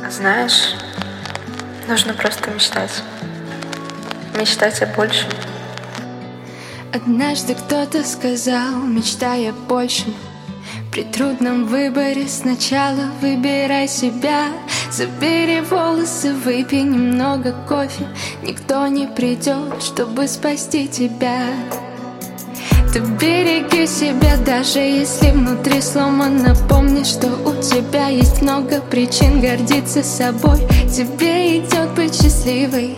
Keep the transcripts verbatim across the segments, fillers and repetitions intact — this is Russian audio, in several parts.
Знаешь, нужно просто мечтать. Мечтать о большем. Однажды кто-то сказал, мечтай о большем. При трудном выборе сначала выбирай себя. Забери волосы, выпей немного кофе. Никто не придет, чтобы спасти тебя. Ты береги себя, даже если внутри сломано. Помни, что у тебя есть много причин гордиться собой. Тебе идет быть счастливой.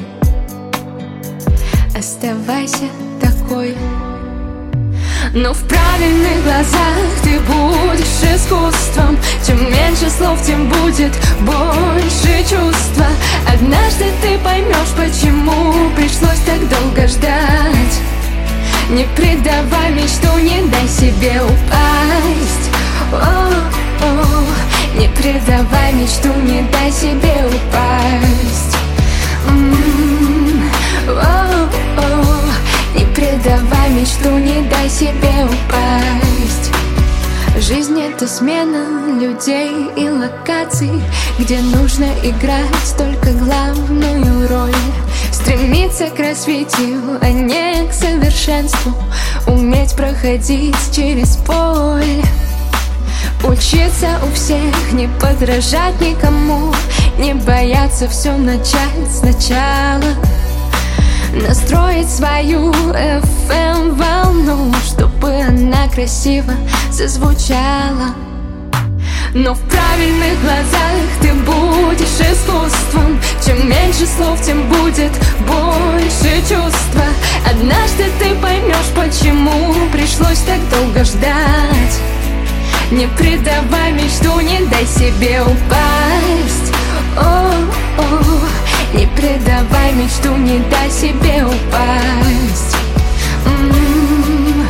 Оставайся такой. Но в правильных глазах ты будешь искусством. Чем меньше слов, тем будет больше чувства. Однажды ты поймешь, почему пришлось так долго ждать. Не предавай мечту, не дай себе упасть. О-о-о. Не предавай мечту, не дай себе упасть. М-м-м. О-о-о. Не предавай мечту, не дай себе упасть. Жизнь — это смена людей и локаций, где нужно играть только главную роль. Стремиться к развитию, а не к совершенству. Уметь проходить через боль. Учиться у всех, не подражать никому. Не бояться все начать сначала. Настроить свою эф эм-волну, чтобы она красиво зазвучала. Но в правильных глазах ты будешь искусством. Чем меньше слов, тем будет больше чувства. Однажды ты поймешь, почему пришлось так долго ждать. Не предавай мечту, не дай себе упасть. О-о-о. Не предавай мечту, не дай себе упасть. М-м-м.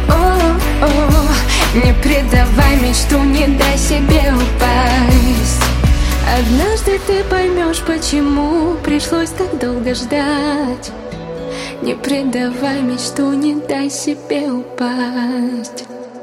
О-о. Не предавай мечту, не дай себе упасть. Однажды ты поймешь, почему пришлось так долго ждать. Не предавай мечту, не дай себе упасть.